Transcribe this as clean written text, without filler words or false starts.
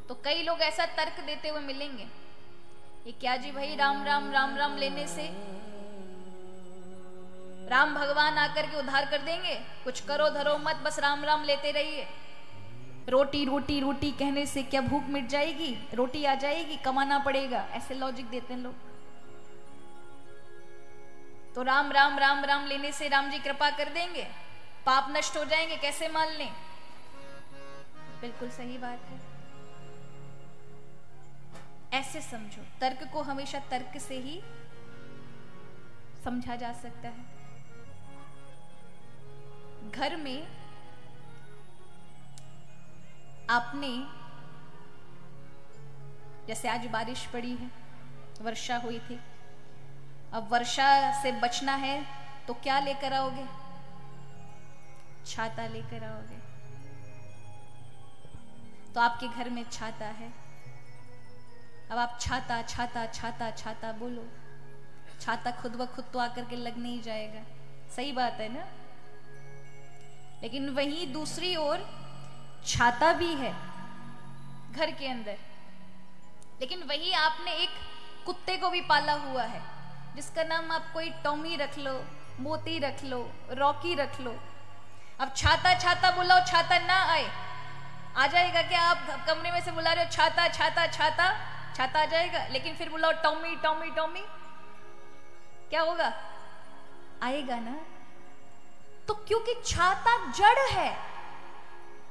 तो कई लोग ऐसा तर्क देते हुए मिलेंगे, ये क्या जी भाई, राम राम राम राम लेने से राम भगवान आकर के उद्धार कर देंगे? कुछ करो धरो मत, बस राम राम लेते रहिए। रोटी रोटी रोटी कहने से क्या भूख मिट जाएगी? रोटी आ जाएगी, कमाना पड़ेगा, ऐसे लॉजिक देते हैं लोग। तो राम राम राम राम लेने से राम जी कृपा कर देंगे, पाप नष्ट हो जाएंगे, कैसे मान लें? बिल्कुल सही बात है। ऐसे समझो, तर्क को हमेशा तर्क से ही समझा जा सकता है। घर में आपने, जैसे आज बारिश पड़ी है, वर्षा हुई थी, अब वर्षा से बचना है तो क्या लेकर आओगे? छाता लेकर आओगे। तो आपके घर में छाता है, अब आप छाता छाता छाता छाता बोलो, छाता खुद ब खुद तो आकर के लग नहीं जाएगा, सही बात है ना? लेकिन वहीं दूसरी ओर छाता भी है घर के अंदर, लेकिन वही आपने एक कुत्ते को भी पाला हुआ है, जिसका नाम आप कोई टॉमी रख लो, मोती रख लो, रॉकी रख लो। अब छाता छाता बुलाओ, छाता ना आए, आ जाएगा क्या? आप कमरे में से बुला रहे हो छाता छाता छाता, छाता आ जाएगा। लेकिन फिर बुलाओ टॉमी टॉमी टॉमी, क्या होगा? आएगा ना? तो क्योंकि छाता जड़ है,